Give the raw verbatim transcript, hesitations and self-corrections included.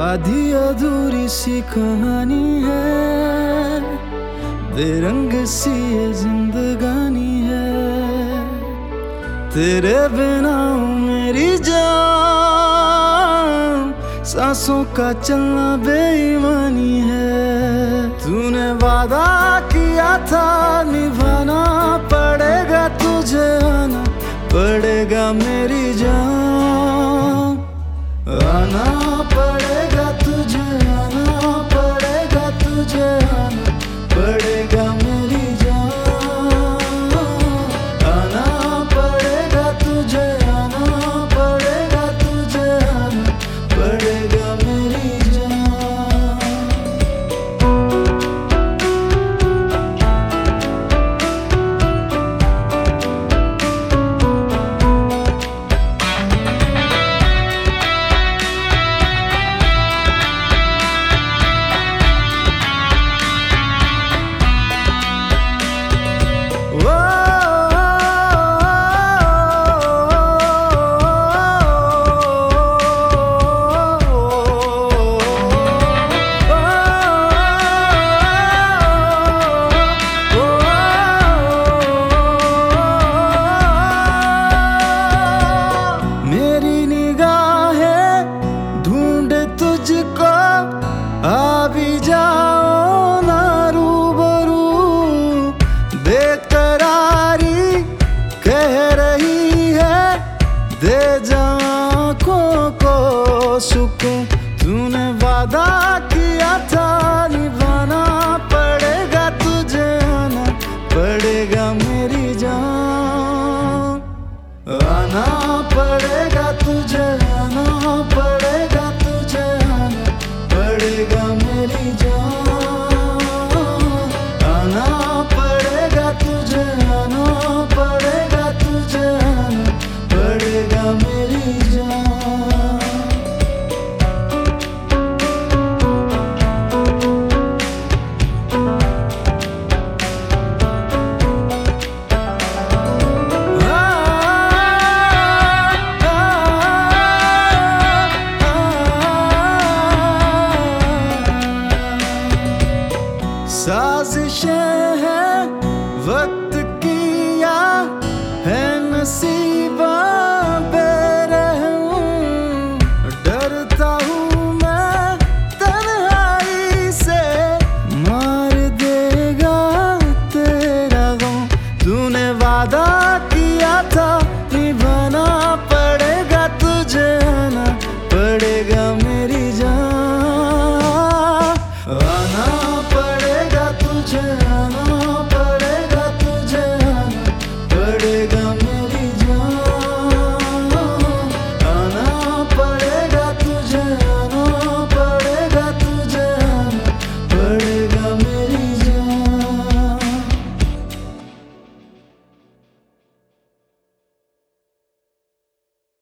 आधी अधूरी सी कहानी है, बेरंग सी ये जिंदगानी है। तेरे बिना मेरी जान, सांसों का चलना बेईमानी है। तूने वादा किया था निभाना पड़ेगा, तुझे आना पड़ेगा मेरी जान। आना पड़ेगा तुझे, आना पड़ेगा तुझे, आना पड़ेगा मेरी जान। आना पड़ेगा तुझे, आना पड़ेगा तुझे, आना पड़ेगा मेरी जान। आ भी जाओ ना रूबरू, बेकरारी कह रही है, दे जाओ आँखों को सुकून। तूने वादा किया था निभाना पड़ेगा, तुझे आना पड़ेगा मेरी जान। आना पड़ेगा तुझे, आना पड़ेगा तुझे, आना पड़ेगा मेरी जान। आना पड़ेगा तुझे, आना पड़ेगा तुझे, आना पड़ेगा मेरी जान। साजिशें हैं वक्त की या है नसीबा बेरहम, डरता हूँ मैं तन्हाई से, मार देगा तेरा गम। तूने वादा किया था निभाना पड़ेगा, तुझे आना पड़ेगा।